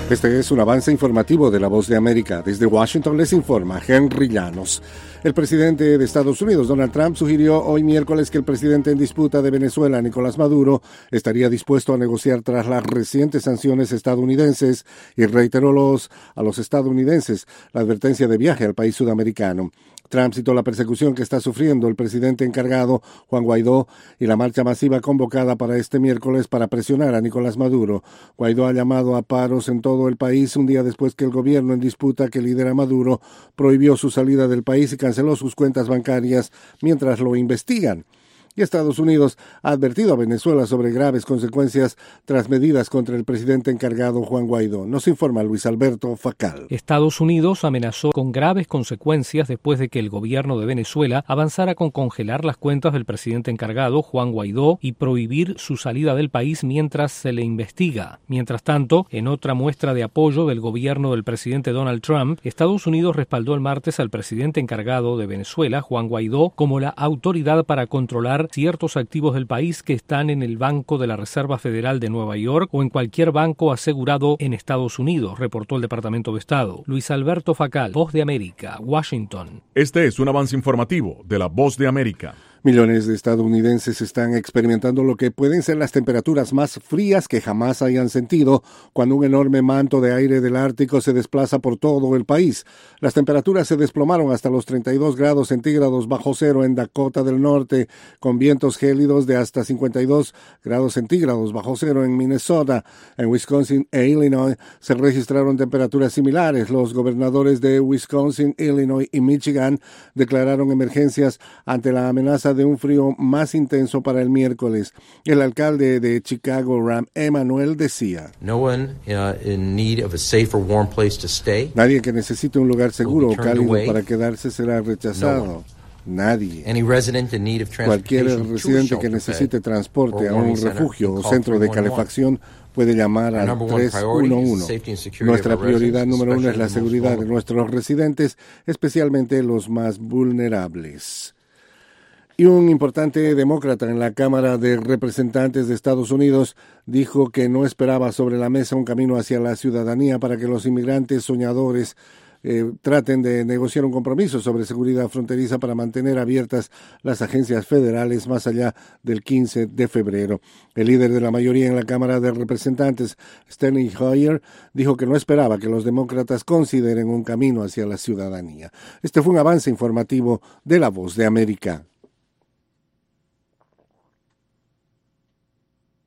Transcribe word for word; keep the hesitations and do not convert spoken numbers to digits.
Este es un avance informativo de La Voz de América. Desde Washington les informa Henry Llanos. El presidente de Estados Unidos, Donald Trump, sugirió hoy miércoles que el presidente en disputa de Venezuela, Nicolás Maduro, estaría dispuesto a negociar tras las recientes sanciones estadounidenses y reiteró los, a los estadounidenses la advertencia de viaje al país sudamericano. Trump citó la persecución que está sufriendo el presidente encargado, Juan Guaidó, y la marcha masiva convocada para este miércoles para presionar a Nicolás Maduro. Guaidó ha llamado a paros en todo el país un día después que el gobierno en disputa que lidera Maduro prohibió su salida del país y canceló sus cuentas bancarias mientras lo investigan. Y Estados Unidos ha advertido a Venezuela sobre graves consecuencias tras medidas contra el presidente encargado Juan Guaidó. Nos informa Luis Alberto Facal. Estados Unidos amenazó con graves consecuencias después de que el gobierno de Venezuela avanzara con congelar las cuentas del presidente encargado Juan Guaidó y prohibir su salida del país mientras se le investiga. Mientras tanto, en otra muestra de apoyo del gobierno del presidente Donald Trump, Estados Unidos respaldó el martes al presidente encargado de Venezuela, Juan Guaidó, como la autoridad para controlar ciertos activos del país que están en el Banco de la Reserva Federal de Nueva York o en cualquier banco asegurado en Estados Unidos, reportó el Departamento de Estado. Luis Alberto Facal, Voz de América, Washington. Este es un avance informativo de la Voz de América. Millones de estadounidenses están experimentando lo que pueden ser las temperaturas más frías que jamás hayan sentido cuando un enorme manto de aire del Ártico se desplaza por todo el país. Las temperaturas se desplomaron hasta los treinta y dos grados centígrados bajo cero en Dakota del Norte, con vientos gélidos de hasta cincuenta y dos grados centígrados bajo cero en Minnesota. En Wisconsin e Illinois se registraron temperaturas similares. Los gobernadores de Wisconsin, Illinois y Michigan declararon emergencias ante la amenaza de un frío más intenso para el miércoles. El alcalde de Chicago, Rahm Emanuel, decía: No one, uh, in need of a safe or warm place to stay. Nadie que necesite un lugar seguro o cálido para quedarse será rechazado. Nadie. Cualquier residente que necesite transporte a un refugio o centro de calefacción puede llamar al tres uno uno. Nuestra prioridad número uno es la seguridad de nuestros residentes, especialmente los más vulnerables. Y un importante demócrata en la Cámara de Representantes de Estados Unidos dijo que no esperaba sobre la mesa un camino hacia la ciudadanía para que los inmigrantes soñadores eh, traten de negociar un compromiso sobre seguridad fronteriza para mantener abiertas las agencias federales más allá del quince de febrero. El líder de la mayoría en la Cámara de Representantes, Steny Hoyer, dijo que no esperaba que los demócratas consideren un camino hacia la ciudadanía. Este fue un avance informativo de La Voz de América.